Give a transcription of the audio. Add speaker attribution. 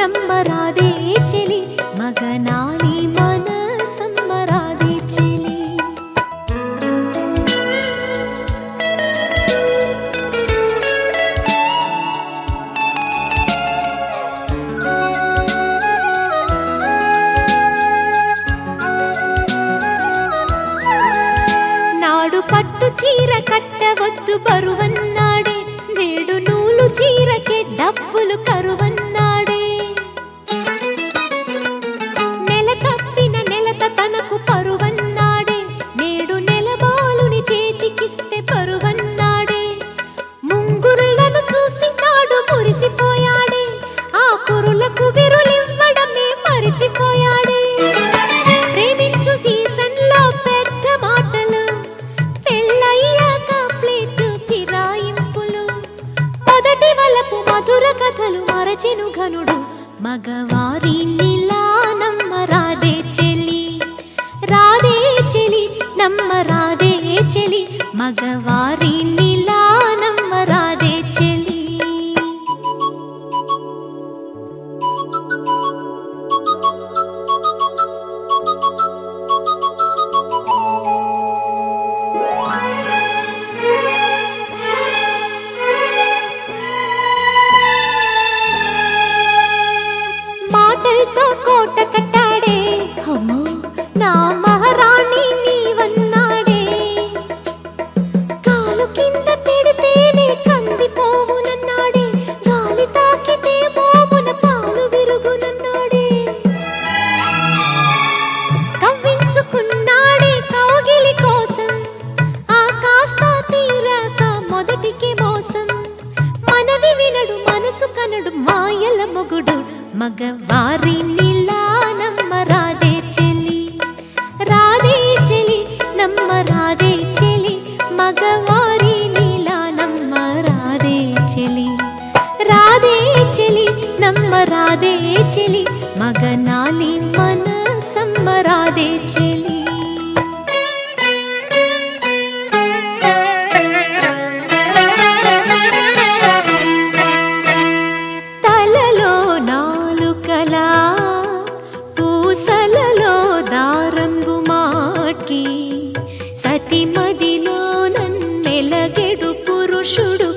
Speaker 1: నమ్మరాదే చెలి మగనాలి మనసమ్మరాదే చెలి. నాడు పట్టు చీర కట్టవద్దు బరువన్నాడే, నేడు నూలు చీరకే డబ్బులు కరువన్నాడే. నెల తప్పిన నెలత తనకు పరువన్నాడే, నేడు నెలబాలుని చేతికిస్తే పరువన్నాడే. ముంగురులను చూసి నాడు మురిసిపోయాడే, ఆ కురులకు విరులివ్వడమే మరిచిపోయాడే. ప్రేమించు సీజన్లో పెద్ద మాటలు, పెళ్ళయ్యాక ప్లేటు ఫిరాయింపులు, మొదటి వలపు మధుర కథలు మరచెను ఘనుడు. మగవారి నిలా నమ్మరాదే చెలి, రాదే చెలి నమ్మరాదే చెలి, మగవారి నిలా నమ్మరాదే చెలి. మాటలతో కోట కట్టాడే, అమ్మో నా మహారాణి నీవన్నాడే. కాలు కింద పెడితేనే కందిపోవునన్నాడే, గాలి తాకితే మోమున పాలు విరుగునన్నాడే. కవ్వించుకున్నాడే కౌగిలి కోసం, ఆ కాస్త తీరాక మొదటికి మోసం. మనవి వినడు మనసు కనడు మాయల మొగుడు, మగవారి నిలా నమ్మరాదే చెలి, రాదే చెలి నమ్మరాదే చెలి, మగవారి నిలా నమ్మరాదే చెలి, రాదే చెలి నమ్మరాదే చెలి, మగనాలి మనసమ్మరాదే చెలి. నాలుకలా పూసలలో దారంబు మాట్కి, సతిమదిలో నన్నెలగెడు పురుషుడు